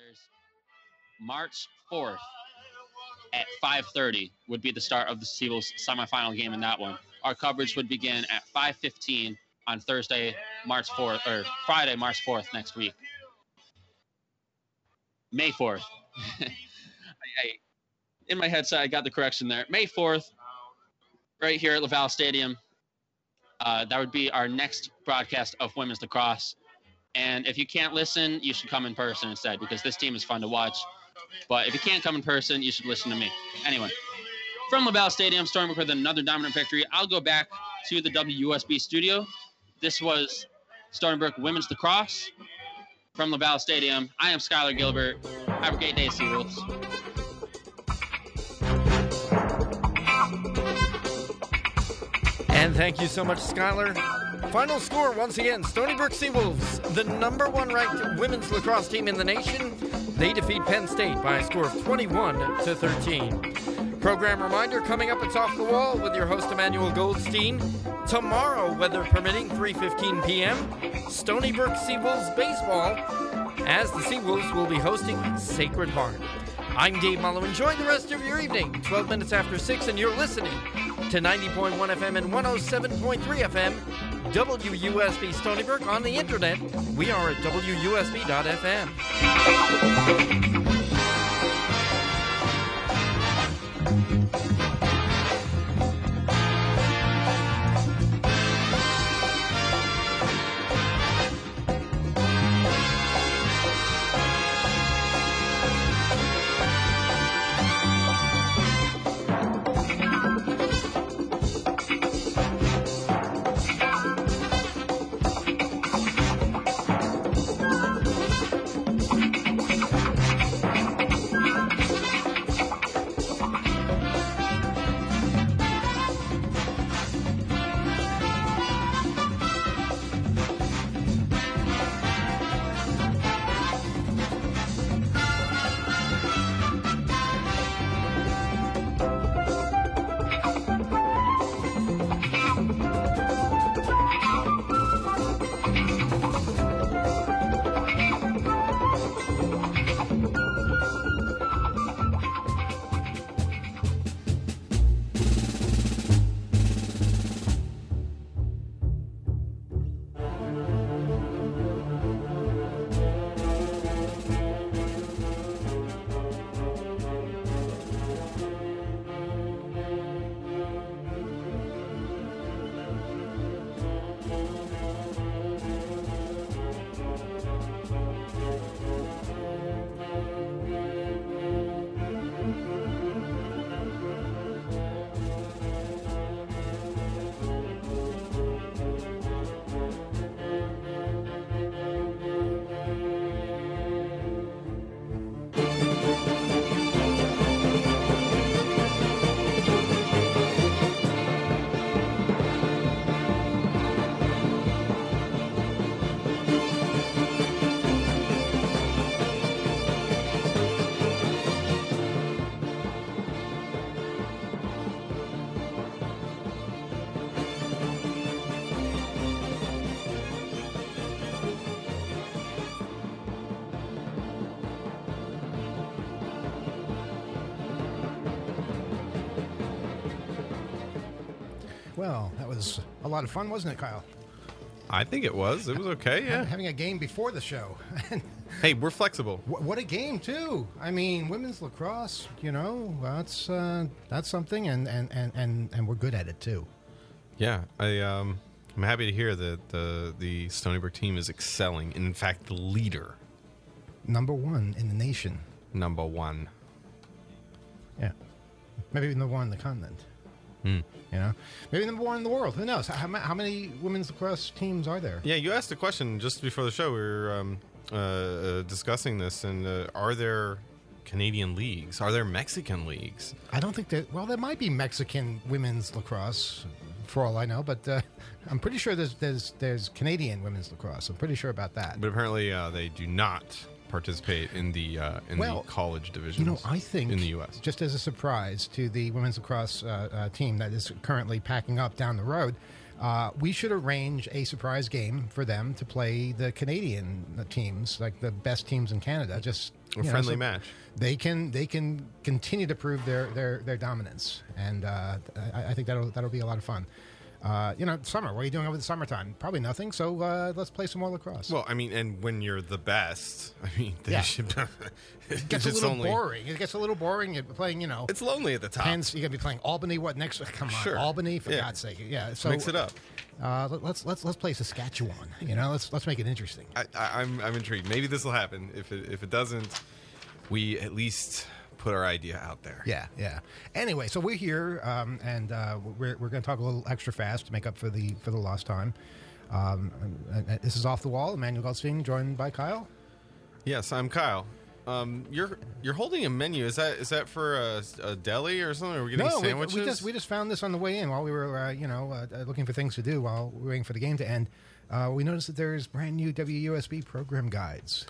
March 4th at 5:30 would be the start of the Seawolves semifinal game in that one. Our coverage would begin at 5:15 on Thursday, March 4th, or Friday, March 4th next week. May 4th. In my headset, I got the correction there. May 4th, right here at Laval Stadium. That would be our next broadcast of women's lacrosse. And if you can't listen, you should come in person instead, because this team is fun to watch. But if you can't come in person, you should listen to me. Anyway, from Laval Stadium, Stony Brook with another dominant victory. I'll go back to the WUSB studio. This was Stony Brook Women's Lacrosse from Laval Stadium. I am Skylar Gilbert. Have a great day, Seawolves. And thank you so much, Skylar. Final score, once again, Stony Brook Seawolves, the number 1 ranked women's lacrosse team in the nation. They defeat Penn State by a score of 21-13. Program reminder coming up, it's Off the Wall with your host, Emmanuel Goldstein. Tomorrow, weather permitting, 3:15 p.m., Stony Brook Seawolves baseball, as the Seawolves will be hosting Sacred Heart. I'm Dave Mullo. Enjoy the rest of your evening. 12 minutes after 6, and you're listening to 90.1 FM and 107.3 FM, WUSB Stony Brook. On the internet, we are at WUSB.FM. Well, that was a lot of fun, wasn't it, Kyle? I think it was. It was okay, yeah. Having a game before the show. Hey, we're flexible. What a game, too. I mean, women's lacrosse, you know, that's something, and we're good at it, too. Yeah, I'm happy to hear that the Stony Brook team is excelling. In fact, the leader. Number 1 in the nation. Number 1. Yeah. Maybe number 1 in the continent. You know, maybe number 1 in the world. Who knows? How many women's lacrosse teams are there? Yeah, you asked a question just before the show. We were discussing this, and are there Canadian leagues? Are there Mexican leagues? I don't think that. Well, there might be Mexican women's lacrosse, for all I know, but I'm pretty sure there's Canadian women's lacrosse. I'm pretty sure about that. But apparently, they do not participate in the college divisions. You know, I think in the U.S. just as a surprise to the women's lacrosse team that is currently packing up down the road, we should arrange a surprise game for them to play the Canadian teams, like the best teams in Canada, just A friendly match. They can continue to prove their dominance, and I think that'll be a lot of fun. Summer. What are you doing over the summertime? Probably nothing. So let's play some more lacrosse. Well, I mean, and when you're the best, I mean, it gets a little boring. It gets a little boring. You're playing, it's lonely at the top. You're going to be playing Albany. What next? Come on, sure. Albany, for God's sake. Yeah. So mix it up. Let's play Saskatchewan. Let's make it interesting. I'm intrigued. Maybe this will happen. If it doesn't, we at least put our idea out there. Yeah. Anyway, so we're here, and we're going to talk a little extra fast to make up for the lost time. And this is Off the Wall. Emmanuel Goldstein, joined by Kyle. Yes, I'm Kyle. You're holding a menu. Is that for a deli or something? Are we getting sandwiches? We just found this on the way in while we were looking for things to do while we were waiting for the game to end. We noticed that there's brand new WUSB program guides.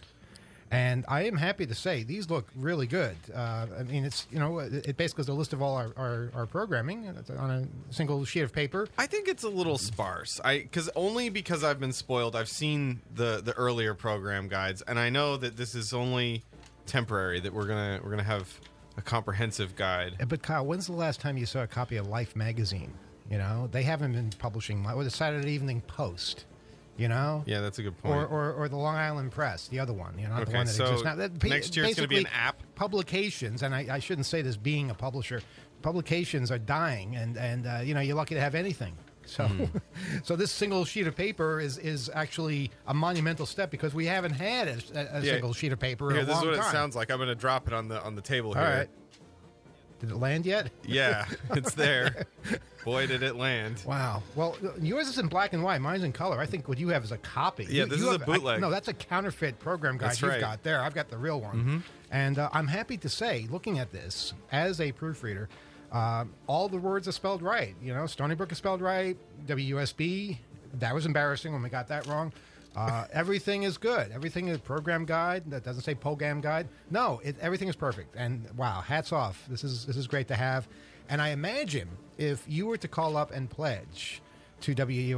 And I am happy to say these look really good. I mean, it's it basically is a list of all our programming on a single sheet of paper. I think it's a little sparse. Because I've been spoiled. I've seen the earlier program guides, and I know that this is only temporary. That we're gonna have a comprehensive guide. But Kyle, when's the last time you saw a copy of Life magazine? They haven't been publishing, or the Saturday Evening Post. Yeah, that's a good point. Or the Long Island Press, the other one. The one that so exists now. Next year it's going to be an app. Publications, and I shouldn't say this being a publisher. Publications are dying, and you're lucky to have anything. So, so this single sheet of paper is actually a monumental step because we haven't had a single sheet of paper in a long time. This is what it sounds like. I'm going to drop it on the table here. All right. Did it land yet? Yeah, it's there. Boy, did it land. Wow. Well, yours is in black and white. Mine's in color. I think what you have is a copy. Yeah, this is a bootleg. No, that's a counterfeit program guide you've got there. I've got the real one. Mm-hmm. And I'm happy to say, looking at this, as a proofreader, all the words are spelled right. Stony Brook is spelled right. WUSB, that was embarrassing when we got that wrong. Everything is good. Everything is program guide. That doesn't say program guide. No, everything is perfect. And wow, hats off. This is great to have. And I imagine if you were to call up and pledge to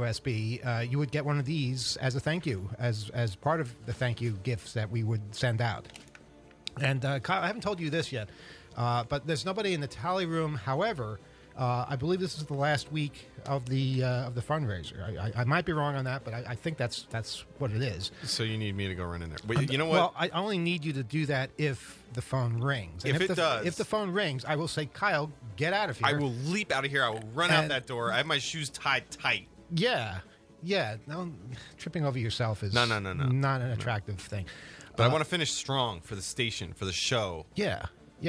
WUSB, you would get one of these as a thank you, as part of the thank you gifts that we would send out. And Kyle, I haven't told you this yet, but there's nobody in the tally room. However, I believe this is the last week of the fundraiser. I might be wrong on that, but I think that's what it is. So you need me to go run in there. But you know what? Well, I only need you to do that if the phone rings. And if it does. If the phone rings, I will say, Kyle, get out of here. I will leap out of here. I will run out that door. I have my shoes tied tight. Yeah. No, tripping over yourself is no. not an attractive thing. But I want to finish strong for the station, for the show. Yeah.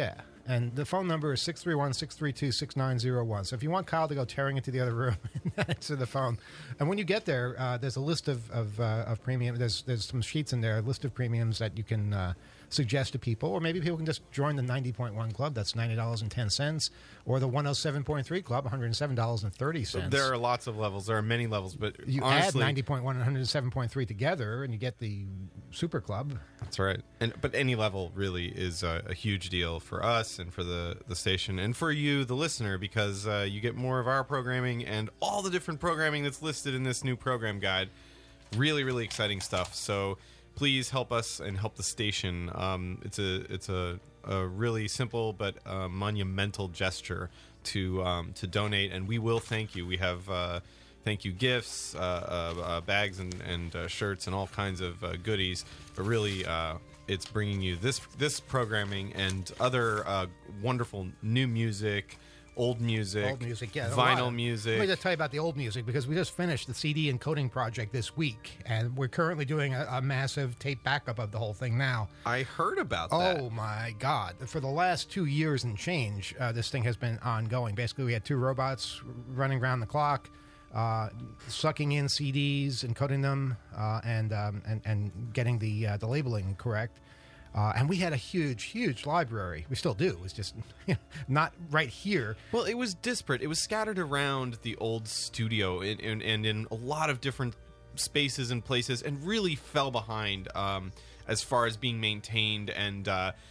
And the phone number is 631-632-6901. So if you want Kyle to go tearing into the other room and answer the phone. And when you get there, there's a list of premium. There's some sheets in there, a list of premiums that you can suggest to people. Or maybe people can just join the 90.1 Club. That's $90.10. Or the 107.3 Club, $107.30. There are lots of levels. There are many levels. But you honestly, add 90.1 and 107.3 together, and you get the Super Club. That's right. But any level really is a huge deal for us and for the station and for you, the listener, because you get more of our programming and all the different programming that's listed in this new program guide. Really, really exciting stuff. So please help us and help the station. It's a really simple but monumental gesture to donate, and we will thank you. We have thank you gifts, bags and shirts and all kinds of goodies. But really, it's bringing you this programming and other wonderful new music, old music, yeah, vinyl music. Let me just tell you about the old music, because we just finished the CD encoding project this week, and we're currently doing a massive tape backup of the whole thing now. I heard about that. Oh, my God. For the last 2 years and change, this thing has been ongoing. Basically, we had 2 robots running around the clock, sucking in CDs, encoding them, and getting the labeling correct. And we had a huge library. We still do. It's just not right here. Well, it was disparate. It was scattered around the old studio and in a lot of different spaces and places, and really fell behind as far as being maintained and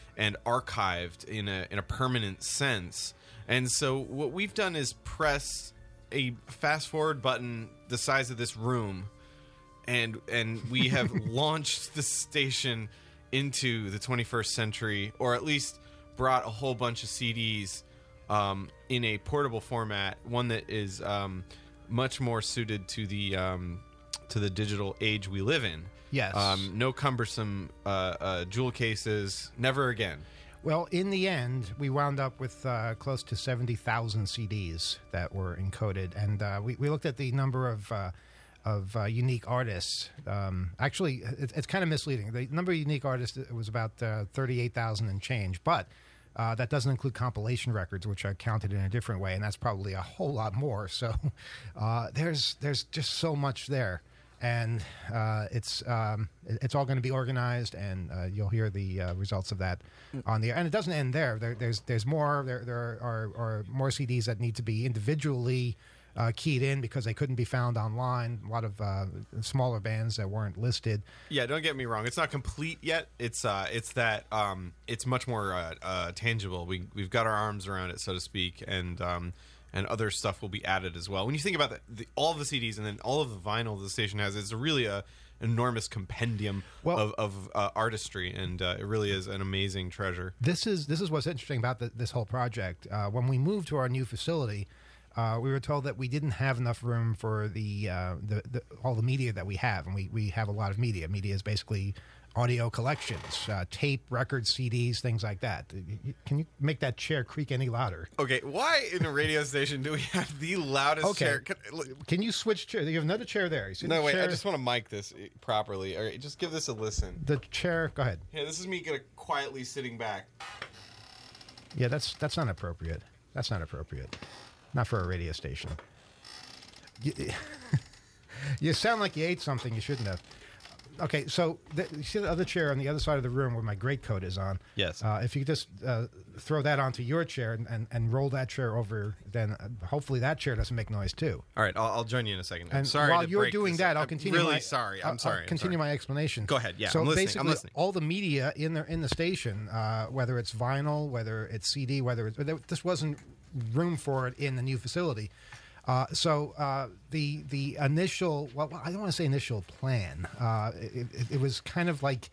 archived in a permanent sense. And so what we've done is press a fast forward button the size of this room, and we have launched the station into the 21st century, or at least brought a whole bunch of CDs in a portable format, one that is much more suited to the digital age we live in. Yes. No cumbersome jewel cases. Never again. Well, in the end, we wound up with close to 70,000 CDs that were encoded, and we looked at the number of unique artists. Actually, it's kind of misleading. The number of unique artists was about 38,000 and change, but that doesn't include compilation records, which are counted in a different way, and that's probably a whole lot more. So there's just so much there. And it's all going to be organized, and you'll hear the results of that on the air. And it doesn't end there. There's more. There are more CDs that need to be individually keyed in because they couldn't be found online. A lot of smaller bands that weren't listed. Yeah, don't get me wrong. It's not complete yet. It's that it's much more tangible. We've got our arms around it, so to speak, and other stuff will be added as well. When you think about all of the CDs and then all of the vinyl the station has, it's really a enormous compendium of artistry, and it really is an amazing treasure. This is what's interesting about this whole project. When we moved to our new facility, we were told that we didn't have enough room for the all the media that we have, and we have a lot of media. Media is basically audio collections, tape, records, CDs, things like that. Can you make that chair creak any louder? Okay, why in a radio station do we have the loudest chair? Can you switch chairs? You have another chair there. You see no, wait, chair? I just want to mic this properly. All right, just give this a listen. The chair, go ahead. Yeah, this is me quietly sitting back. Yeah, that's not appropriate. That's not appropriate. Not for a radio station. You sound like you ate something you shouldn't have. Okay, so you see the other chair on the other side of the room where my greatcoat is on? Yes. If you could just throw that onto your chair and roll that chair over, then hopefully that chair doesn't make noise too. All right, I'll join you in a second. I'm and sorry. While you're doing that, I'll continue. Really sorry. I'm sorry. I'll continue my explanation. Go ahead. Yeah. So I'm listening. basically, all the media in the station, whether it's vinyl, whether it's CD, this wasn't room for it in the new facility. So the initial, well, I don't want to say initial plan. It was kind of like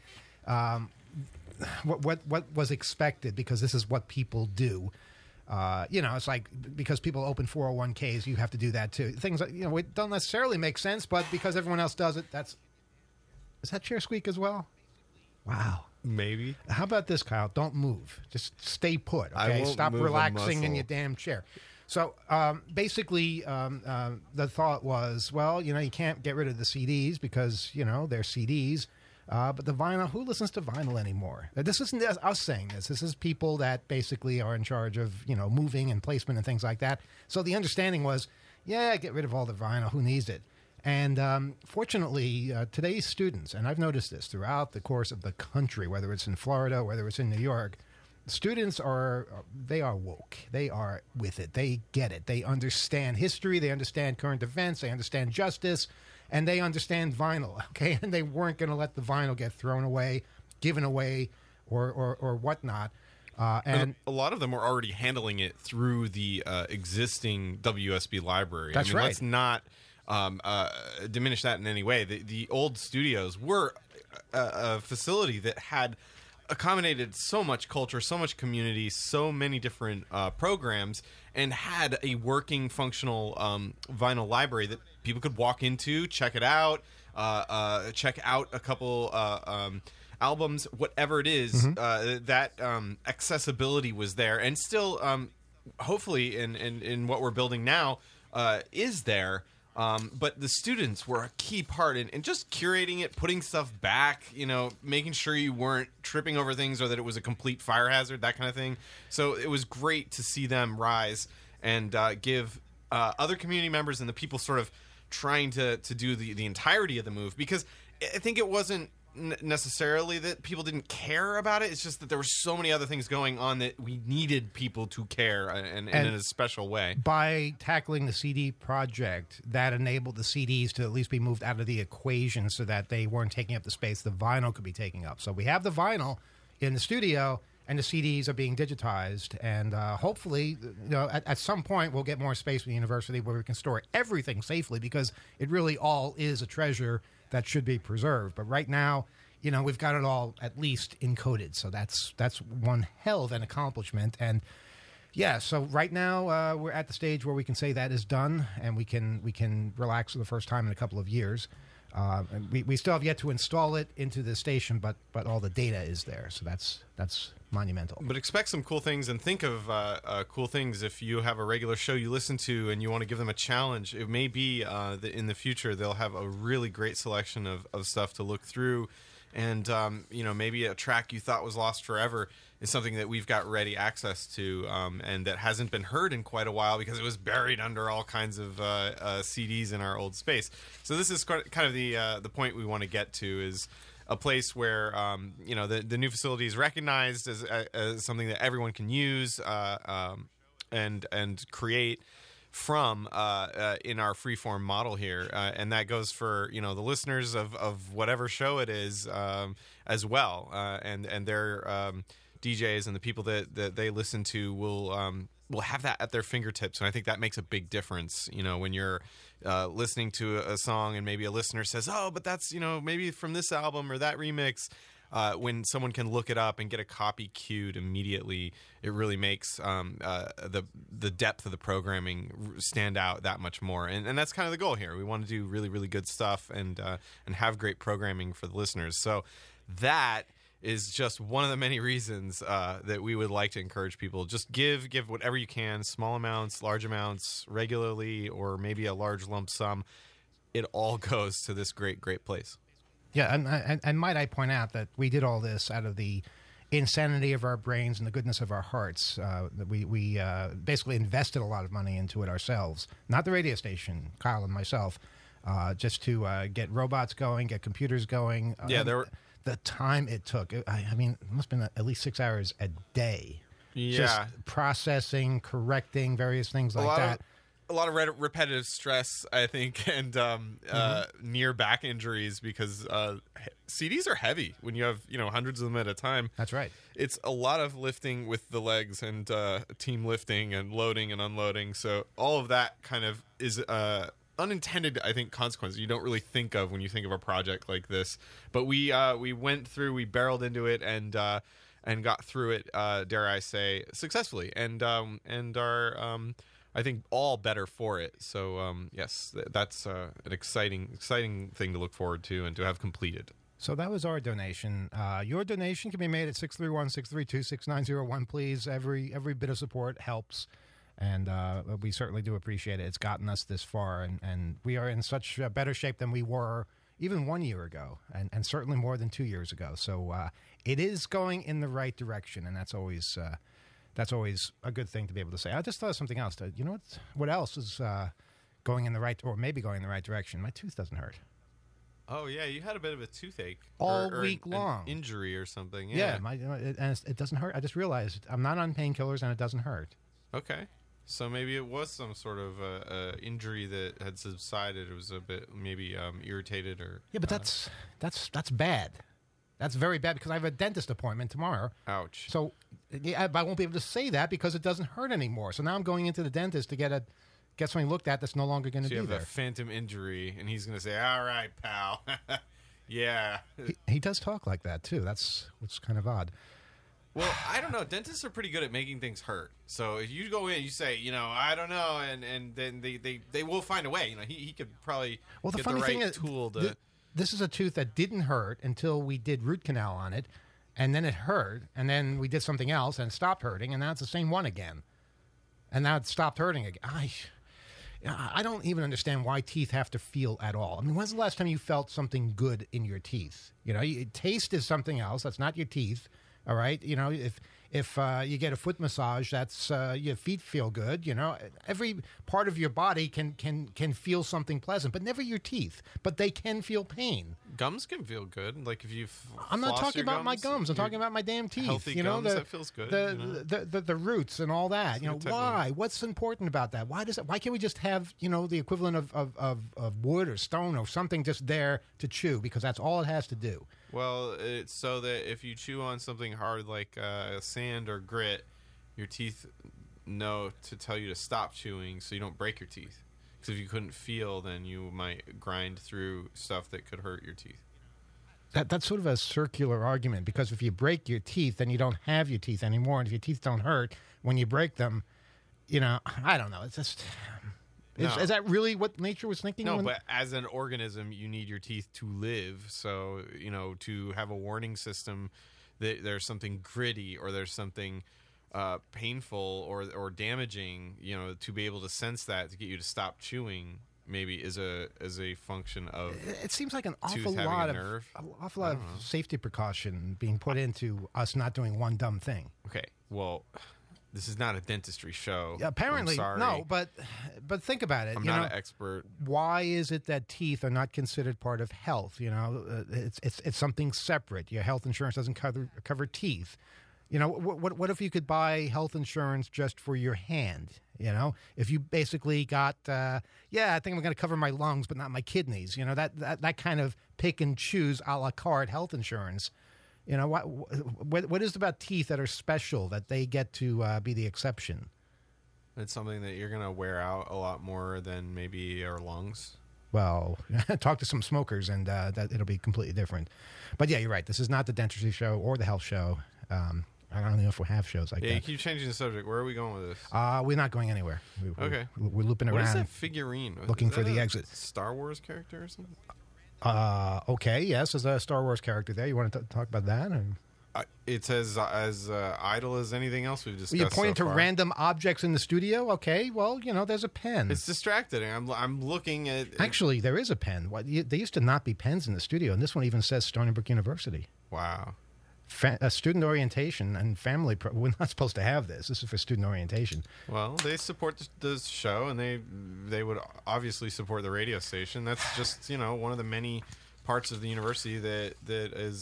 what was expected, because this is what people do. It's like because people open 401ks, you have to do that too. Things that, it don't necessarily make sense, but because everyone else does it, is that chair squeak as well? Wow. Maybe. How about this, Kyle? Don't move. Just stay put. Okay, stop relaxing in your damn chair. So basically, the thought was, well, you can't get rid of the CDs because they're CDs, but the vinyl. Who listens to vinyl anymore? This isn't us saying this. This is people that basically are in charge of moving and placement and things like that. So the understanding was, yeah, get rid of all the vinyl. Who needs it? And fortunately, today's students, and I've noticed this throughout the course of the country, whether it's in Florida, whether it's in New York, students are woke. They are with it. They get it. They understand history. They understand current events. They understand justice. And they understand vinyl, okay? And they weren't going to let the vinyl get thrown away, given away, or whatnot. And a lot of them were already handling it through the existing WSB library. That's right. Let's not diminish that in any way. The old studios were a facility that had accommodated so much culture, so much community, so many different programs, and had a working, functional vinyl library that people could walk into, check it out, check out a couple albums, whatever it is. That accessibility was there, and still, hopefully, in what we're building now, is there. But the students were a key part in just curating it, putting stuff back, making sure you weren't tripping over things or that it was a complete fire hazard, that kind of thing. So it was great to see them rise and give other community members and the people sort of trying to do the entirety of the move, because I think it wasn't necessarily that people didn't care about it. It's just that there were so many other things going on that we needed people to care and in a special way. By tackling the CD project, that enabled the CDs to at least be moved out of the equation so that they weren't taking up the space the vinyl could be taking up. So we have the vinyl in the studio, and the CDs are being digitized. And hopefully, at some point, we'll get more space in the university where we can store everything safely, because it really all is a treasure that should be preserved. But right now, we've got it all at least encoded. So that's one hell of an accomplishment. And yeah, so right now we're at the stage where we can say that is done, and we can relax for the first time in a couple of years. And we still have yet to install it into the station, but all the data is there, so that's monumental. But expect some cool things, and think of cool things if you have a regular show you listen to and you want to give them a challenge. It may be that in the future they'll have a really great selection of stuff to look through, and maybe a track you thought was lost forever is something that we've got ready access to, and that hasn't been heard in quite a while because it was buried under all kinds of CDs in our old space. So this is kind of the point we want to get to, is a place where the new facility is recognized as something that everyone can use and create from in our freeform model here, and that goes for the listeners of whatever show it is as well, and their DJs and the people that they listen to will have that at their fingertips. And I think that makes a big difference, when you're listening to a song and maybe a listener says, oh, but that's maybe from this album or that remix. When someone can look it up and get a copy queued immediately, it really makes the depth of the programming stand out that much more. And that's kind of the goal here. We want to do really, really good stuff and have great programming for the listeners. So that is just one of the many reasons that we would like to encourage people. Just give whatever you can, small amounts, large amounts, regularly, or maybe a large lump sum. It all goes to this great, great place. Yeah, and might I point out that we did all this out of the insanity of our brains and the goodness of our hearts. That we basically invested a lot of money into it ourselves, not the radio station, Kyle and myself, just to get robots going, get computers going. The time it took, it must have been at least 6 hours a day. Yeah. Just processing, correcting, various things like that. A lot of repetitive stress, I think, and near back injuries because CDs are heavy when you have hundreds of them at a time. That's right. It's a lot of lifting with the legs and team lifting and loading and unloading. So all of that kind of is unintended, I think, consequences you don't really think of when you think of a project like this. But we went through, we barreled into it and got through it, dare I say, successfully, and are I think all better for it. So yes, that's an exciting thing to look forward to and to have completed. So that was our donation. Your donation can be made at 631-632-6901. Please, every bit of support helps. And we certainly do appreciate it. It's gotten us this far, and we are in such better shape than we were even 1 year ago, and certainly more than 2 years ago. So it is going in the right direction, and that's always a good thing to be able to say. I just thought of something else. You know what else is going in the right, or maybe going in the right direction? My tooth doesn't hurt. Oh yeah, you had a bit of a toothache all week long, an injury or something. Yeah, and it doesn't hurt. I just realized I'm not on painkillers, and it doesn't hurt. Okay. So maybe it was some sort of injury that had subsided. It was a bit maybe irritated or... Yeah, but that's bad. That's very bad because I have a dentist appointment tomorrow. Ouch. So I won't be able to say that because it doesn't hurt anymore. So now I'm going into the dentist to get something looked at that's no longer going to be there. So you have a phantom injury, and he's going to say, all right, pal. Yeah. He does talk like that, too. That's what's kind of odd. Well, I don't know. Dentists are pretty good at making things hurt. So if you go in, you say, I don't know, and then they will find a way. He could probably get the right tool to... This is a tooth that didn't hurt until we did root canal on it, and then it hurt, and then we did something else, and it stopped hurting, and now it's the same one again. And now it stopped hurting again. I don't even understand why teeth have to feel at all. I mean, when's the last time you felt something good in your teeth? Taste is something else. That's not your teeth. All right, if you get a foot massage, that's your feet feel good. Every part of your body can feel something pleasant, but never your teeth. But they can feel pain. Gums can feel good, like if you. I'm not talking about my gums. I'm talking about my damn teeth. Healthy gums, that feels good. The roots and all that. Why? What's important about that? Why can't we just have the equivalent of wood or stone or something just there to chew, because that's all it has to do. Well, it's so that if you chew on something hard like sand or grit, your teeth know to tell you to stop chewing so you don't break your teeth. Because if you couldn't feel, then you might grind through stuff that could hurt your teeth. That's sort of a circular argument, because if you break your teeth, then you don't have your teeth anymore. And if your teeth don't hurt when you break them, I don't know. It's just... Is that really what nature was thinking? No, but as an organism, you need your teeth to live. So, to have a warning system that there's something gritty or there's something painful or damaging, to be able to sense that, to get you to stop chewing, maybe is a function of... It seems like an awful lot of safety precaution being put into us not doing one dumb thing. Okay, well... This is not a dentistry show. Yeah, apparently, no. But think about it. I'm not an expert. Why is it that teeth are not considered part of health? It's something separate. Your health insurance doesn't cover teeth. What if you could buy health insurance just for your hand? If you basically got, I think I'm going to cover my lungs, but not my kidneys. That kind of pick and choose a la carte health insurance. What is it about teeth that are special that they get to be the exception? It's something that you're going to wear out a lot more than maybe your lungs. Well, talk to some smokers and that it'll be completely different. But yeah, you're right. This is not the dentistry show or the health show. I don't know if we have shows like that. Yeah, you keep changing the subject. Where are we going with this? We're not going anywhere. Okay. We're looping around. What is that figurine? Looking for the exit. Star Wars character or something? Okay, yes, there's a Star Wars character there. You want to talk about that? It's as idle as anything else we've discussed. You're pointing so to far. random objects in the studio? Okay, well, there's a pen. It's distracting. I'm looking at... Actually, there is a pen. There used to not be pens in the studio, and this one even says Stony Brook University. Wow. Student orientation and family... we're not supposed to have this. This is for student orientation. Well, they support the show, and they would obviously support the radio station. That's just, one of the many parts of the university that is,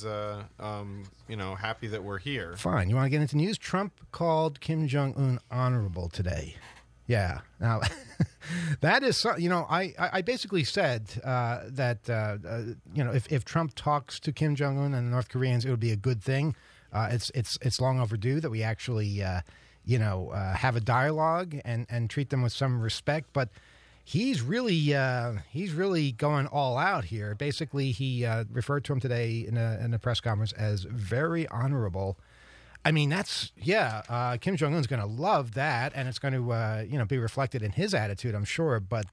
happy that we're here. Fine. You want to get into news? Trump called Kim Jong-un honorable today. Yeah. Now, that is, I basically said that, if Trump talks to Kim Jong-un and the North Koreans, it would be a good thing. It's long overdue that we actually, have a dialogue and treat them with some respect. But he's really going all out here. Basically, he referred to him today in a press conference as very honorable. I mean, Kim Jong-un's going to love that, and it's going to, be reflected in his attitude, I'm sure. But,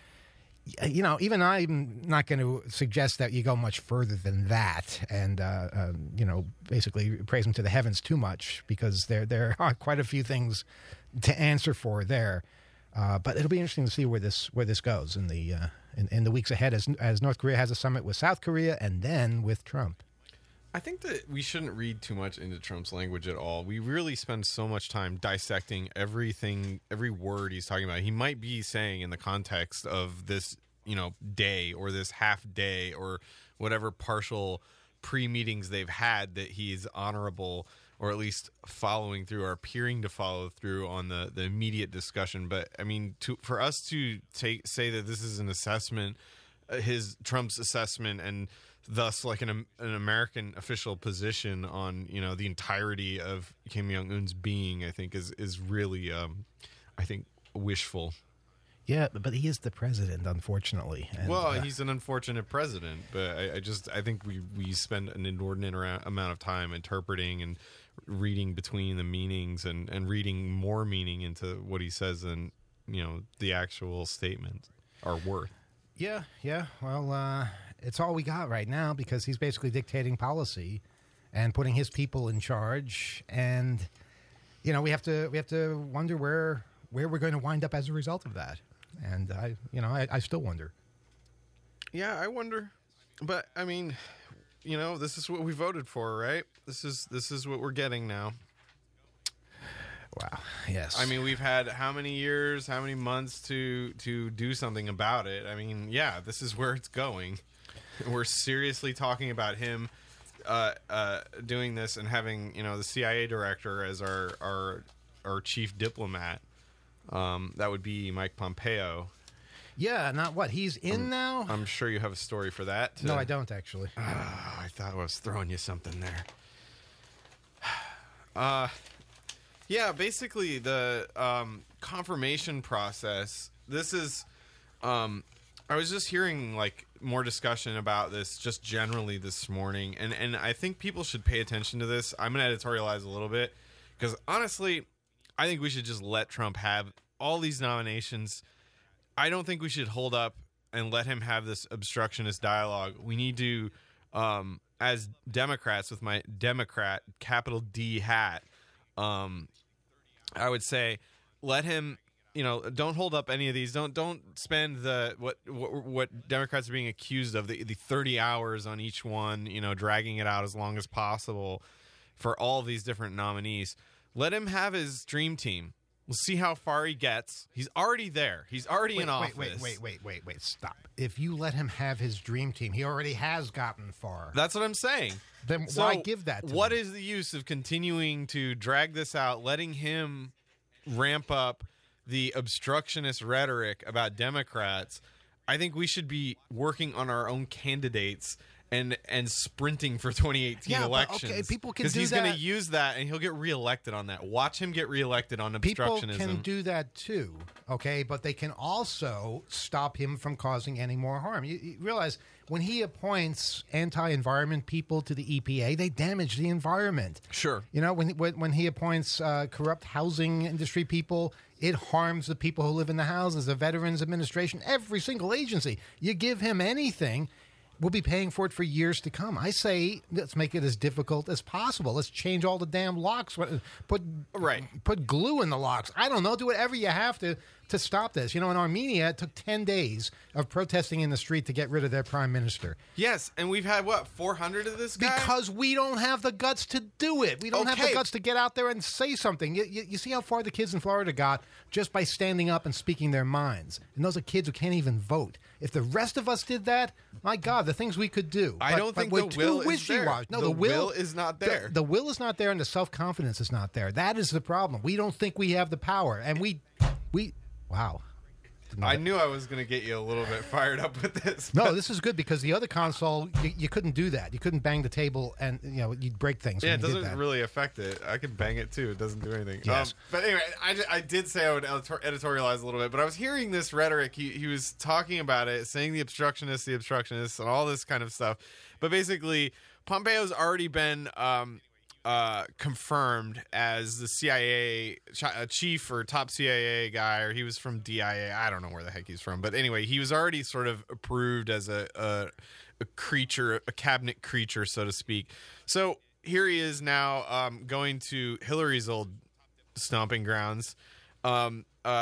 even I'm not going to suggest that you go much further than that and, basically praise him to the heavens too much, because there are quite a few things to answer for there. But it'll be interesting to see where this goes in the weeks ahead as North Korea has a summit with South Korea and then with Trump. I think that we shouldn't read too much into Trump's language at all. We really spend so much time dissecting everything, every word he's talking about. He might be saying in the context of this, day or this half day or whatever partial pre-meetings they've had that he's honorable, or at least following through or appearing to follow through on the immediate discussion. But I mean, for us to say that this is an assessment, Trump's assessment, and thus like an American official position on the entirety of Kim Jong-un's being, I think is really wishful. Yeah, but he is the president, unfortunately. And, he's an unfortunate president, but I think we spend an inordinate amount of time interpreting and reading between the meanings and reading more meaning into what he says than the actual statements are worth. Yeah. Well, it's all we got right now, because he's basically dictating policy and putting his people in charge, and we have to wonder where we're going to wind up as a result of that. And I still wonder. Yeah, I wonder. But I mean, this is what we voted for, right? This is what we're getting now. Wow. Yes. I mean, we've had how many years, how many months to do something about it? I mean, yeah, this is where it's going. We're seriously talking about him doing this and having the CIA director as our chief diplomat. That would be Mike Pompeo. Yeah, not what he's in now. I'm sure you have a story for that. No, I don't actually. I thought I was throwing you something there. Yeah, basically the confirmation process. This is I was just hearing like more discussion about this just generally this morning, and I think people should pay attention to this. I'm going to editorialize a little bit because honestly, I think we should just let Trump have all these nominations. I don't think we should hold up and let him have this obstructionist dialogue. We need to, as Democrats, with my Democrat capital D hat, I would say let him. Don't hold up any of these. Don't spend the what Democrats are being accused of, the 30 hours on each one, dragging it out as long as possible for all of these different nominees. Let him have his dream team. We'll see how far he gets. He's already there. He's already in office. Wait, stop. If you let him have his dream team, he already has gotten far. That's what I'm saying. Then why give that to him? What is the use of continuing to drag this out, letting him ramp up the obstructionist rhetoric about Democrats? I think we should be working on our own candidates and sprinting for 2018 elections. Okay, people can do that. Because he's going to use that, and he'll get reelected on that. Watch him get reelected on obstructionism. People can do that too, okay? But they can also stop him from causing any more harm. You realize when he appoints anti-environment people to the EPA, they damage the environment. Sure. When he appoints corrupt housing industry people, it harms the people who live in the houses, the Veterans Administration, every single agency. You give him anything, we'll be paying for it for years to come. I say let's make it as difficult as possible. Let's change all the damn locks. Put glue in the locks. I don't know. Do whatever you have to stop this. In Armenia, it took 10 days of protesting in the street to get rid of their prime minister. Yes, and we've had, 400 of this guy? Because we don't have the guts to do it. We don't have the guts to get out there and say something. You see how far the kids in Florida got just by standing up and speaking their minds. And those are kids who can't even vote. If the rest of us did that, my God, the things we could do. I don't think the will is there. No, the will is not there. The will is not there, and the self-confidence is not there. That is the problem. We don't think we have the power. And we wow. I knew I was going to get you a little bit fired up with this. No, this is good because the other console, you couldn't do that. You couldn't bang the table and you'd break things. Yeah, it doesn't really affect it. I can bang it too. It doesn't do anything. Yes. But anyway, I did say I would editorialize a little bit, but I was hearing this rhetoric. He was talking about it, saying the obstructionists, and all this kind of stuff. But basically, Pompeo's already been confirmed as the CIA chief or top CIA guy, or he was from DIA. I don't know where the heck he's from, but anyway, he was already sort of approved as a creature, a cabinet creature, so to speak. So here he is now going to Hillary's old stomping grounds, and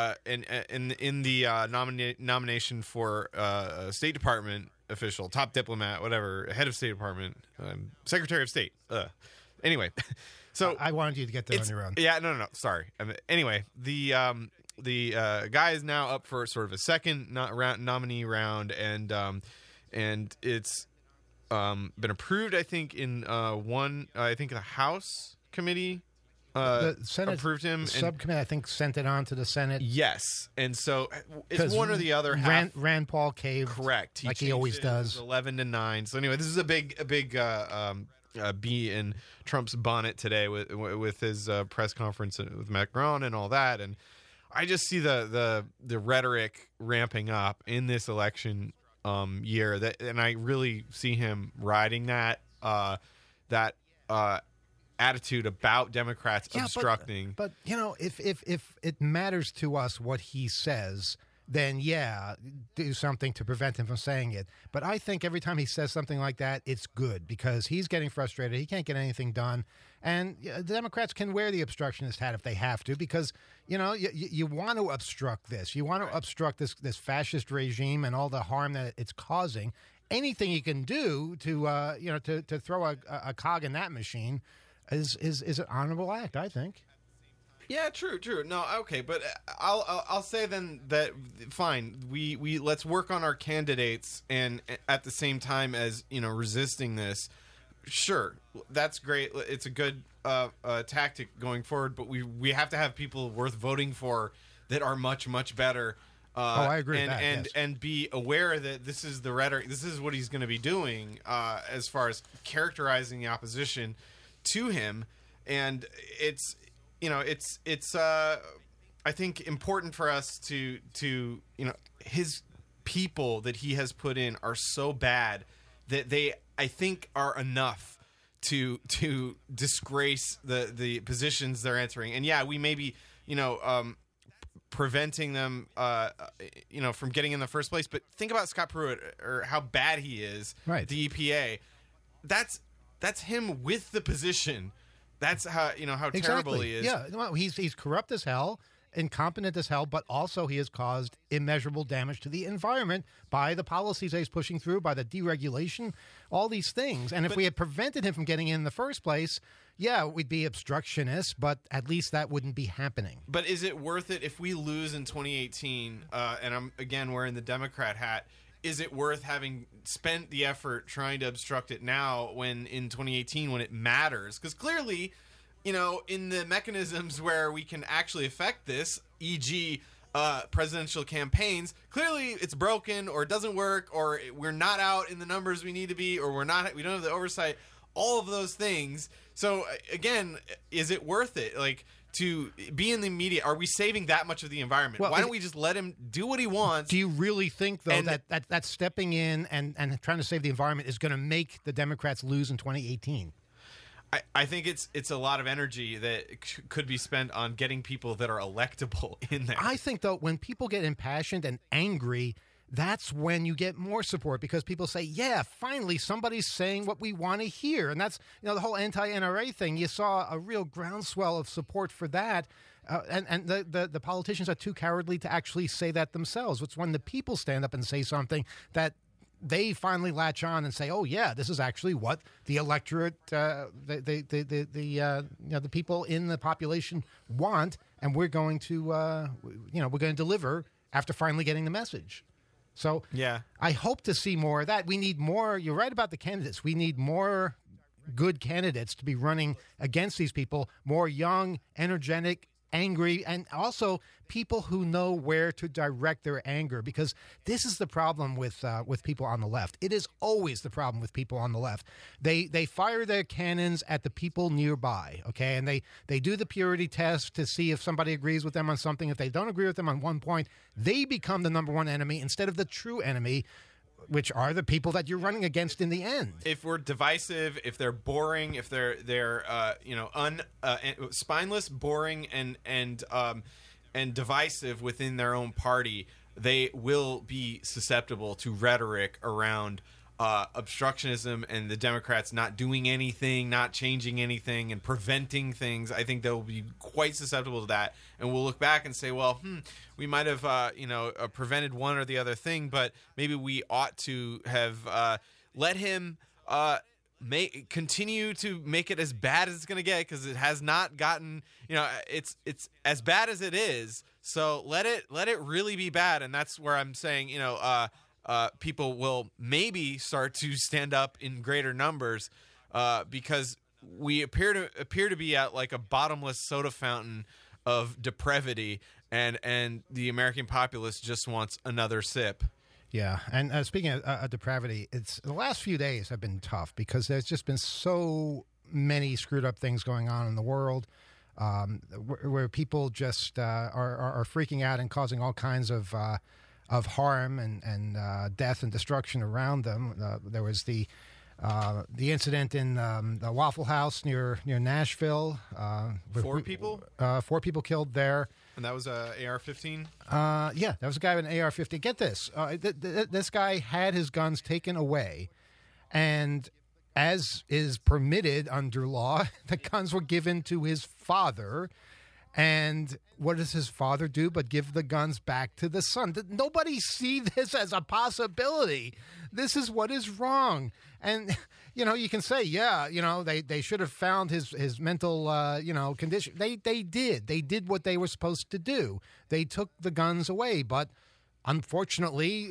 in the nomination for State Department official, top diplomat, whatever, head of State Department, Secretary of State. Anyway, so I wanted you to get there on your own. Yeah, no. Sorry. Anyway, the guy is now up for sort of a second nominee round, and it's been approved. I think in the House committee. The Senate approved him. Subcommittee, I think, sent it on to the Senate. Yes, and so it's one or the other. Rand Paul caved. Correct, like he always does. 11-9. So anyway, this is a big bee in Trump's bonnet today with his press conference with Macron and all that, and I just see the rhetoric ramping up in this election year, and I really see him riding that attitude about Democrats obstructing. But if it matters to us what he says, then do something to prevent him from saying it. But I think every time he says something like that, it's good because he's getting frustrated. He can't get anything done. And the Democrats can wear the obstructionist hat if they have to because, you want to obstruct this. You want to obstruct this fascist regime and all the harm that it's causing. Anything you can do to throw a cog in that machine is an honorable act, I think. Yeah, true. No, okay, but I'll say then that fine. We let's work on our candidates, and at the same time as resisting this. Sure, that's great. It's a good tactic going forward, but we have to have people worth voting for that are much better. I agree with that, yes. And be aware that this is the rhetoric. This is what he's going to be doing as far as characterizing the opposition to him, and it's. It's I think important for us to his people that he has put in are so bad that they, I think, are enough to disgrace the positions they're entering. And yeah, we may be, preventing them, from getting in the first place. But think about Scott Pruitt, or how bad he is at the EPA. That's him with the position. That's how how terrible he is. Yeah, well, he's corrupt as hell, incompetent as hell, but also he has caused immeasurable damage to the environment by the policies that he's pushing through, by the deregulation, all these things. And if we had prevented him from getting in the first place, yeah, we'd be obstructionists, but at least that wouldn't be happening. But is it worth it if we lose in 2018, and I'm, again, wearing the Democrat hat, is it worth having spent the effort trying to obstruct it now when in 2018 when it matters? Because clearly, in the mechanisms where we can actually affect this, e.g., presidential campaigns, clearly it's broken or it doesn't work or we're not out in the numbers we need to be or we don't have the oversight, all of those things. So again, is it worth it? Like, to be in the media, are we saving that much of the environment? Well, why don't we just let him do what he wants? Do you really think, though, that stepping in and trying to save the environment is going to make the Democrats lose in 2018? I think it's a lot of energy that could be spent on getting people that are electable in there. I think, though, when people get impassioned and angry, that's when you get more support, because people say, yeah, finally somebody's saying what we want to hear. And that's, the whole anti-NRA thing. You saw a real groundswell of support for that. And the politicians are too cowardly to actually say that themselves. It's when the people stand up and say something that they finally latch on and say, oh, yeah, this is actually what the electorate, the people in the population want. And we're going to, deliver after finally getting the message. So yeah, I hope to see more of that. We need more. You're right about the candidates. We need more good candidates to be running against these people, more young, energetic, angry, and also people who know where to direct their anger, because this is the problem with people on the left. It is always the problem with people on the left. They fire their cannons at the people nearby, okay? And they do the purity test to see if somebody agrees with them on something. If they don't agree with them on one point, they become the number one enemy instead of the true enemy, which are the people that you're running against in the end. If we're divisive, if they're boring, if they're spineless, boring, and divisive within their own party, they will be susceptible to rhetoric around obstructionism and the Democrats not doing anything, not changing anything, and preventing things. I think they'll be quite susceptible to that, and we'll look back and say, well, we might have prevented one or the other thing, but maybe we ought to have let him continue to make it as bad as it's going to get, because it has not gotten, it's as bad as it is. So let it really be bad, and that's where I'm saying, people will maybe start to stand up in greater numbers, because we appear to be at like a bottomless soda fountain of depravity, and the American populace just wants another sip. Yeah, and speaking of depravity, the last few days have been tough because there's just been so many screwed up things going on in the world, where people just are freaking out and causing all kinds of harm and death and destruction around them. There was the incident in the Waffle House near Nashville. 4 people? 4 people killed there. And that was a AR-15? Yeah, that was a guy with an AR-15. Get this. This guy had his guns taken away, and as is permitted under law, the guns were given to his father. And what does his father do but give the guns back to the son? Did nobody see this as a possibility? This is what is wrong. And, you can say, yeah, they should have found his mental, condition. They did. They did what they were supposed to do. They took the guns away. But unfortunately,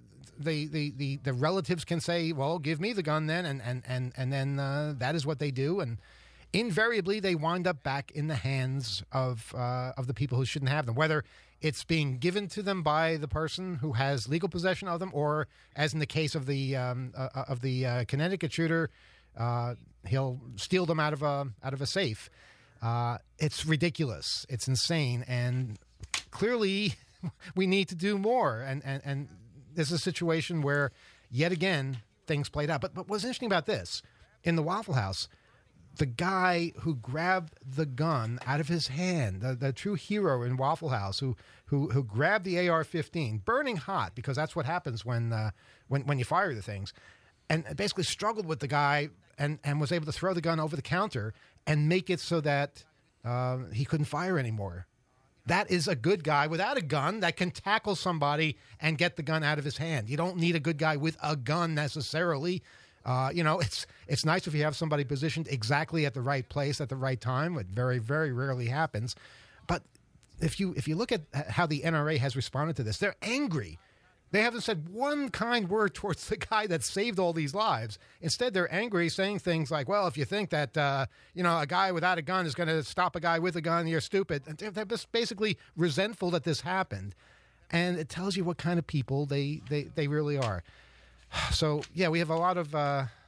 the relatives can say, well, give me the gun then. And then that is what they do. And invariably, they wind up back in the hands of the people who shouldn't have them, whether it's being given to them by the person who has legal possession of them, or, as in the case of the Connecticut shooter, he'll steal them out of a safe. It's ridiculous. It's insane, and clearly we need to do more. And this is a situation where, yet again, things played out. But what's interesting about this, in the Waffle House, the guy who grabbed the gun out of his hand, the true hero in Waffle House, who grabbed the AR-15, burning hot, because that's what happens when you fire the things, and basically struggled with the guy and was able to throw the gun over the counter and make it so that he couldn't fire anymore. That is a good guy without a gun that can tackle somebody and get the gun out of his hand. You don't need a good guy with a gun necessarily. It's nice if you have somebody positioned exactly at the right place at the right time. It very, very rarely happens. But if you look at how the NRA has responded to this, they're angry. They haven't said one kind word towards the guy that saved all these lives. Instead, they're angry, saying things like, well, if you think that, a guy without a gun is going to stop a guy with a gun, you're stupid. And they're just basically resentful that this happened. And it tells you what kind of people they really are. So, yeah, we have a lot of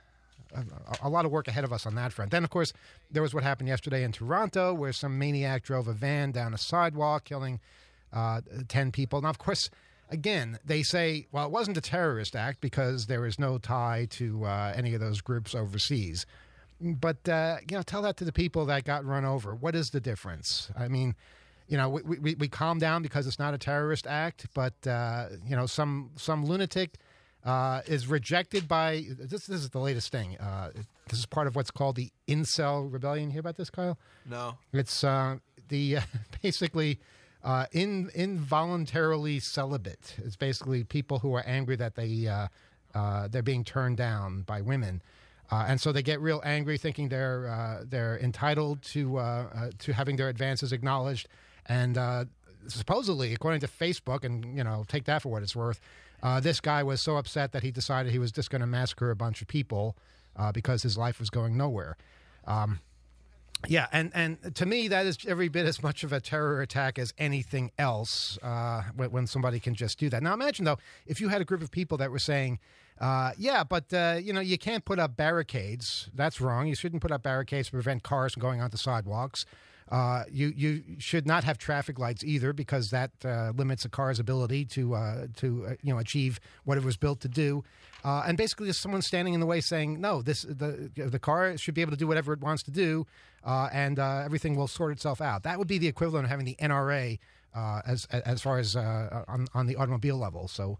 work ahead of us on that front. Then, of course, there was what happened yesterday in Toronto, where some maniac drove a van down a sidewalk, killing 10 people. Now, of course, again, they say, well, it wasn't a terrorist act because there is no tie to any of those groups overseas. But, tell that to the people that got run over. What is the difference? I mean, we calm down because it's not a terrorist act, but, some lunatic is rejected by, this is the latest thing. This is part of what's called the incel rebellion. You hear about this, Kyle? No. It's basically... involuntarily celibate. It's basically people who are angry that they're being turned down by women, and so they get real angry, thinking they're entitled to having their advances acknowledged. And supposedly, according to Facebook, and take that for what it's worth, this guy was so upset that he decided he was just going to massacre a bunch of people because his life was going nowhere. Yeah, and to me, that is every bit as much of a terror attack as anything else when somebody can just do that. Now, imagine, though, if you had a group of people that were saying, you can't put up barricades. That's wrong. You shouldn't put up barricades to prevent cars from going onto sidewalks. You should not have traffic lights either, because that limits a car's ability to achieve what it was built to do. And basically, there's someone standing in the way saying, no, the car should be able to do whatever it wants to do, and everything will sort itself out. That would be the equivalent of having the NRA as far as on the automobile level. So,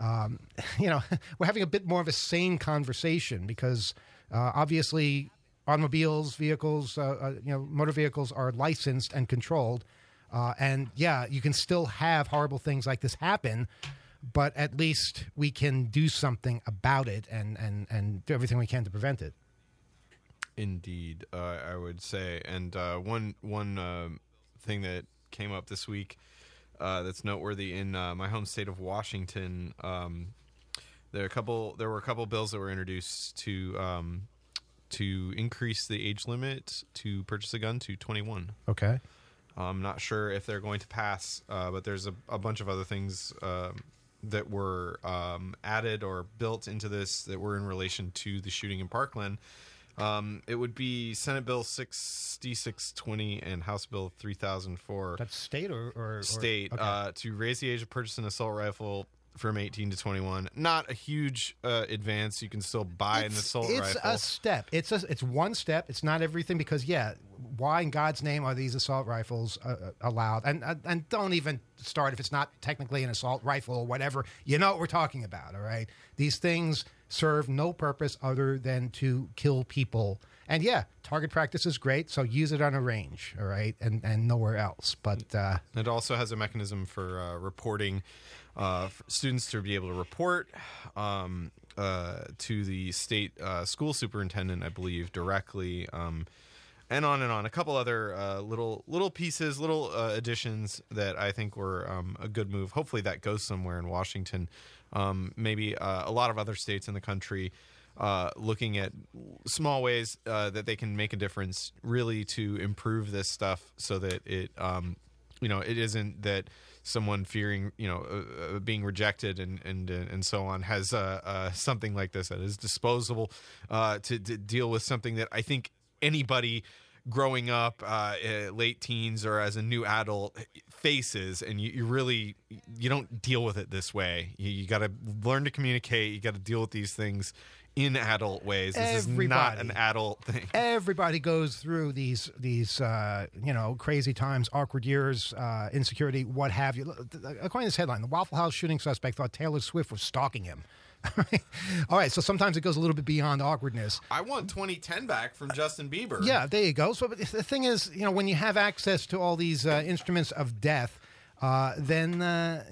we're having a bit more of a sane conversation because obviously automobiles, motor vehicles are licensed and controlled. And you can still have horrible things like this happen, but at least we can do something about it and do everything we can to prevent it. Indeed, I would say. And one thing that came up this week that's noteworthy in my home state of Washington, there were a couple bills that were introduced to increase the age limit to purchase a gun to 21. Okay. I'm not sure if they're going to pass, but there's a bunch of other things that were added or built into this that were in relation to the shooting in Parkland. It would be Senate Bill 6620 and House Bill 3004. That's state or state, okay. To raise the age of purchasing an assault rifle from 18 to 21. Not a huge advance. You can still buy an assault rifle. It's a step. It's one step. It's not everything, because why in God's name are these assault rifles allowed? And don't even start if it's not technically an assault rifle or whatever. You know what we're talking about, all right? These things serve no purpose other than to kill people. And target practice is great, so use it on a range, all right, and nowhere else. But it also has a mechanism for reporting, for students to be able to report to the state school superintendent, I believe, directly, and on and on. A couple other little pieces, little additions that I think were a good move. Hopefully that goes somewhere in Washington. Maybe a lot of other states in the country looking at small ways that they can make a difference, really, to improve this stuff so that it isn't that someone fearing being rejected and so on has something like this that is disposable to deal with something that I think anybody growing up late teens or as a new adult faces, and you don't deal with it this way. You got to learn to communicate. You got to deal with these things in adult ways. This is not an adult thing. Everybody goes through these crazy times, awkward years, insecurity, what have you. According to this headline, the Waffle House shooting suspect thought Taylor Swift was stalking him. All right, so sometimes it goes a little bit beyond awkwardness. I want 2010 back from Justin Bieber. Yeah, there you go. So but the thing is, when you have access to all these instruments of death, then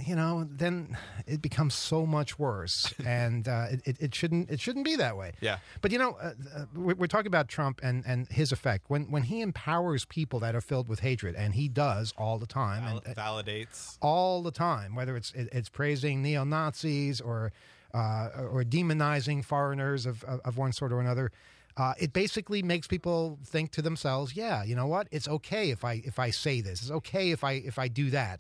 it becomes so much worse, and it shouldn't be that way. Yeah. But we're talking about Trump and his effect when he empowers people that are filled with hatred, and he does all the time, and validates all the time, whether it's praising neo-Nazis or demonizing foreigners of one sort or another. It basically makes people think to themselves, yeah, you know what? It's okay if I say this. It's okay if I do that.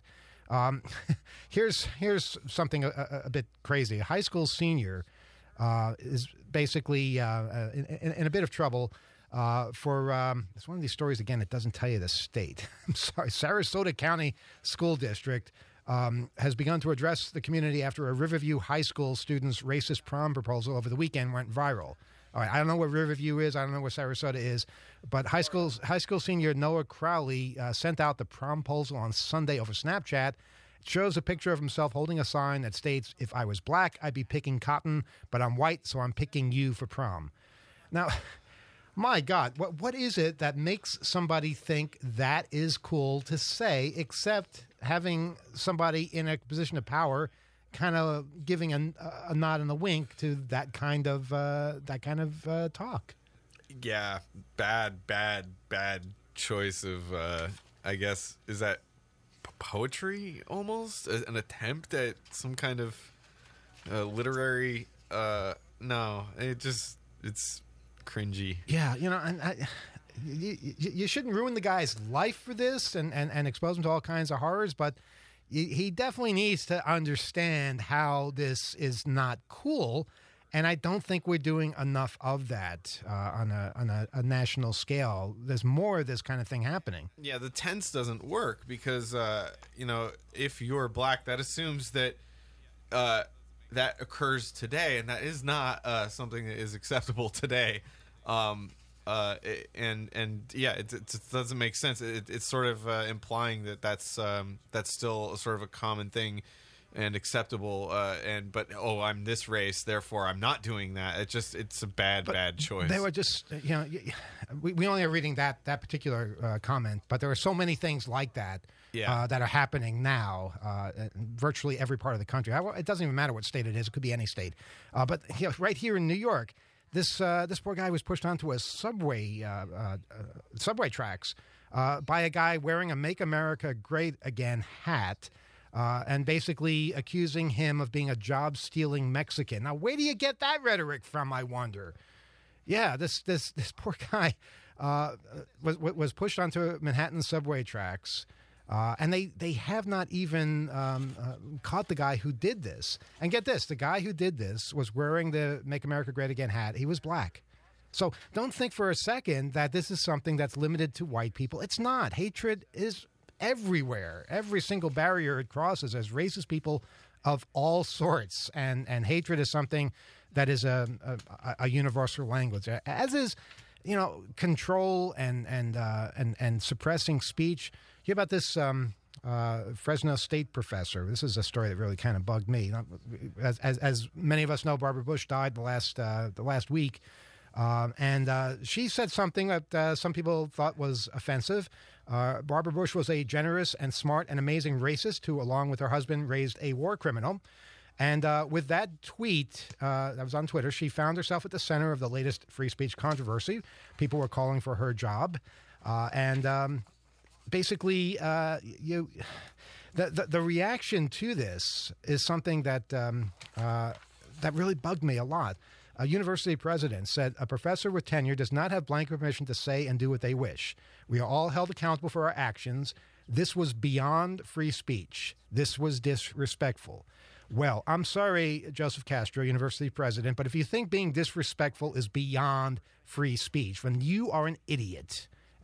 Here's something a bit crazy. A high school senior is basically in a bit of trouble for it's one of these stories again. It doesn't tell you the state. I'm sorry. Sarasota County School District has begun to address the community after a Riverview High School student's racist prom proposal over the weekend went viral. All right, I don't know where Riverview is. I don't know where Sarasota is. But high school senior Noah Crowley sent out the prom proposal on Sunday over Snapchat. It shows a picture of himself holding a sign that states, "If I was black, I'd be picking cotton, but I'm white, so I'm picking you for prom." Now, my God, what is it that makes somebody think that is cool to say, except having somebody in a position of power kind of giving a nod and a wink to that kind of talk? Yeah, bad choice of I guess, is that poetry almost? An attempt at some kind of literary no, it's cringy. Yeah, and you shouldn't ruin the guy's life for this and expose him to all kinds of horrors, but he definitely needs to understand how this is not cool, and I don't think we're doing enough of that on a national scale. There's more of this kind of thing happening. Yeah, the tense doesn't work because if you're black, that assumes that that occurs today, and that is not something that is acceptable today. It doesn't make sense. It's sort of implying that that's still sort of a common thing and acceptable. But I'm this race, therefore I'm not doing that. It's a bad choice. They were just we only are reading that particular comment, but there are so many things like that. Yeah. That are happening now in virtually every part of the country. It doesn't even matter what state it is. It could be any state. But right here in New York, this poor guy was pushed onto a subway tracks by a guy wearing a "Make America Great Again" hat and basically accusing him of being a job-stealing Mexican. Now, where do you get that rhetoric from, I wonder? Yeah, this poor guy was pushed onto Manhattan subway tracks. And they have not even caught the guy who did this. And get this, the guy who did this was wearing the "Make America Great Again" hat. He was black. So don't think for a second that this is something that's limited to white people. It's not. Hatred is everywhere. Every single barrier it crosses as racist people of all sorts. And hatred is something that is a universal language, as is control and suppressing speech. Hear about this Fresno State professor. This is a story that really kind of bugged me. As many of us know, Barbara Bush died the last week, and she said something that some people thought was offensive. Barbara Bush was a generous and smart and amazing racist who, along with her husband, raised a war criminal. And with that tweet that was on Twitter, she found herself at the center of the latest free speech controversy. People were calling for her job, and basically, the reaction to this is something that that really bugged me a lot. A university president said, "A professor with tenure does not have blanket permission to say and do what they wish. We are all held accountable for our actions. This was beyond free speech. This was disrespectful." Well, I'm sorry, Joseph Castro, university president, but if you think being disrespectful is beyond free speech, then you are an idiot.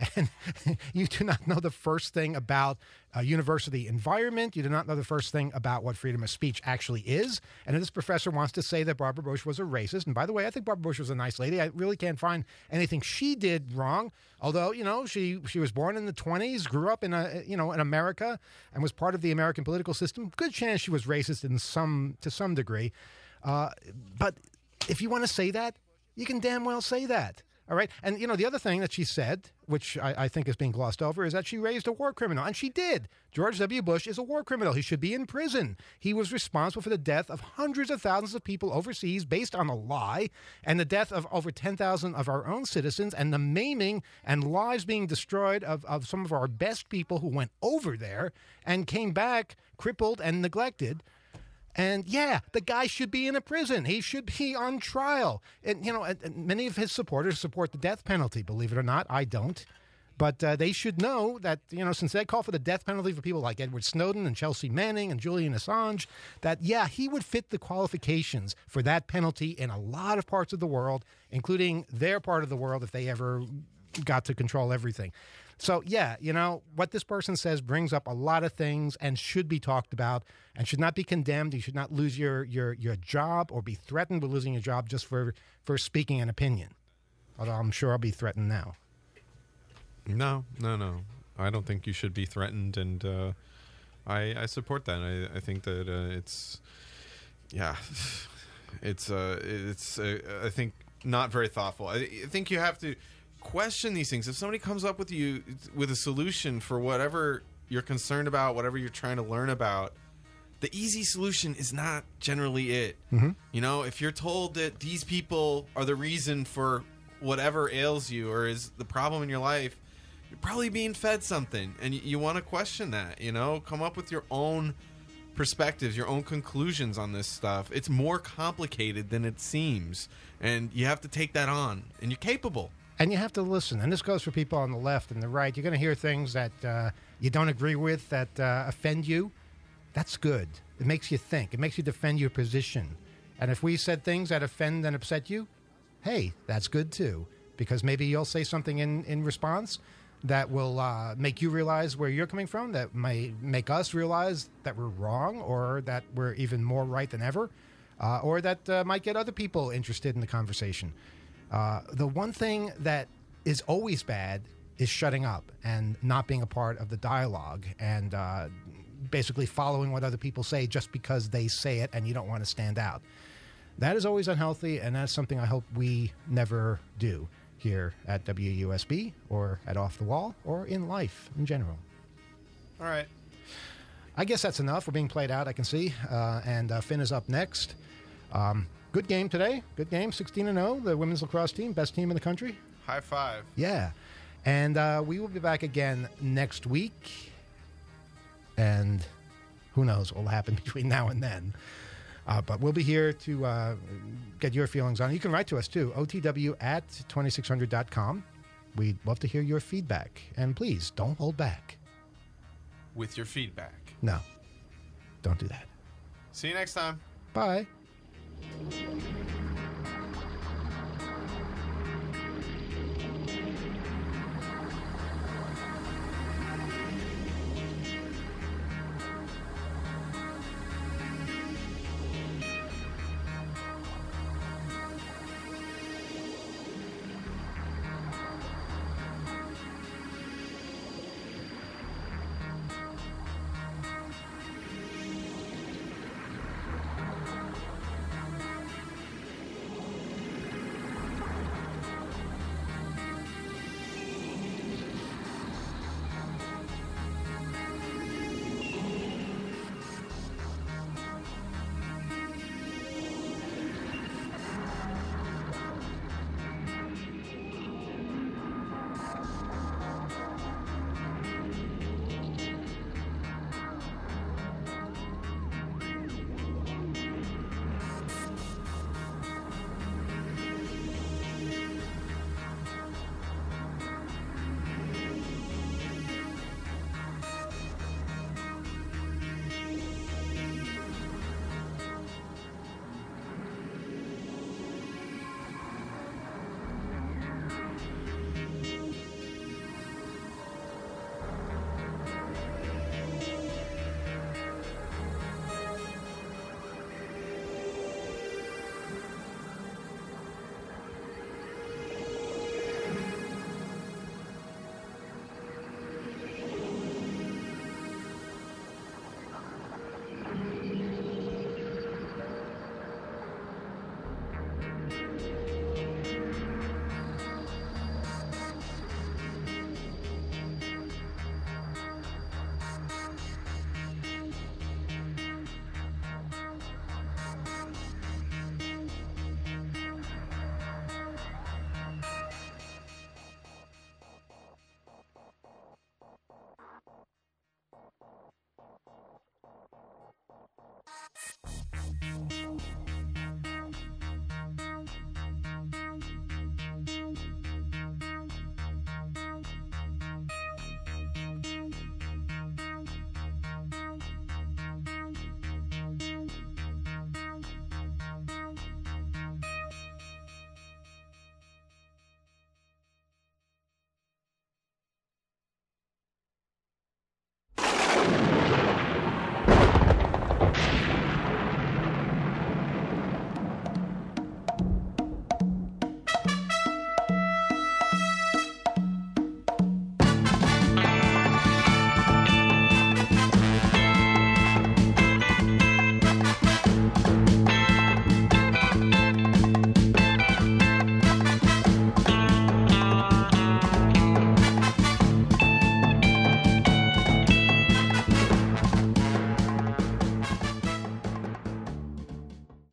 And you do not know the first thing about a university environment. You do not know the first thing about what freedom of speech actually is. And this professor wants to say that Barbara Bush was a racist. And by the way, I think Barbara Bush was a nice lady. I really can't find anything she did wrong. Although, you know, she was born in the 20s, grew up in in America, and was part of the American political system. Good chance she was racist to some degree. But if you want to say that, you can damn well say that. All right. And, you know, the other thing that she said, which I think is being glossed over, is that she raised a war criminal. And she did. George W. Bush is a war criminal. He should be in prison. He was responsible for the death of hundreds of thousands of people overseas based on a lie, and the death of over 10,000 of our own citizens, and the maiming and lives being destroyed of some of our best people who went over there and came back crippled and neglected. And yeah, the guy should be in a prison. He should be on trial. And, you know, many of his supporters support the death penalty, believe it or not. I don't. But they should know that, you know, since they call for the death penalty for people like Edward Snowden and Chelsea Manning and Julian Assange, that, yeah, he would fit the qualifications for that penalty in a lot of parts of the world, including their part of the world if they ever got to control everything. So, yeah, you know, what this person says brings up a lot of things and should be talked about and should not be condemned. You should not lose your job or be threatened with losing your job just for speaking an opinion. Although I'm sure I'll be threatened now. No. I don't think you should be threatened, and I support that. I think that it's I think not very thoughtful. I think you have to question these things. If somebody comes up with you with a solution for whatever you're concerned about, whatever you're trying to learn about, the easy solution is not generally it. Mm-hmm. You know, if you're told that these people are the reason for whatever ails you or is the problem in your life, you're probably being fed something, and you want to question that. You know, come up with your own perspectives, your own conclusions on this stuff. It's more complicated than it seems, and you have to take that on, and you're capable. And you have to listen. And this goes for people on the left and the right. You're going to hear things that you don't agree with, that offend you. That's good. It makes you think. It makes you defend your position. And if we said things that offend and upset you, hey, that's good too. Because maybe you'll say something in response that will make you realize where you're coming from, that might make us realize that we're wrong, or that we're even more right than ever, or that might get other people interested in the conversation. The one thing that is always bad is shutting up and not being a part of the dialogue and basically following what other people say just because they say it and you don't want to stand out. That is always unhealthy, and that's something I hope we never do here at WUSB or at Off the Wall or in life in general. All right. I guess that's enough. We're being played out, I can see. And Finn is up next. Good game today. Good game. 16-0. The women's lacrosse team. Best team in the country. High five. Yeah. And we will be back again next week. And who knows what will happen between now and then. But we'll be here to get your feelings on it. You can write to us, too. OTW@2600.com. We'd love to hear your feedback. And please, don't hold back. With your feedback. No. Don't do that. See you next time. Bye.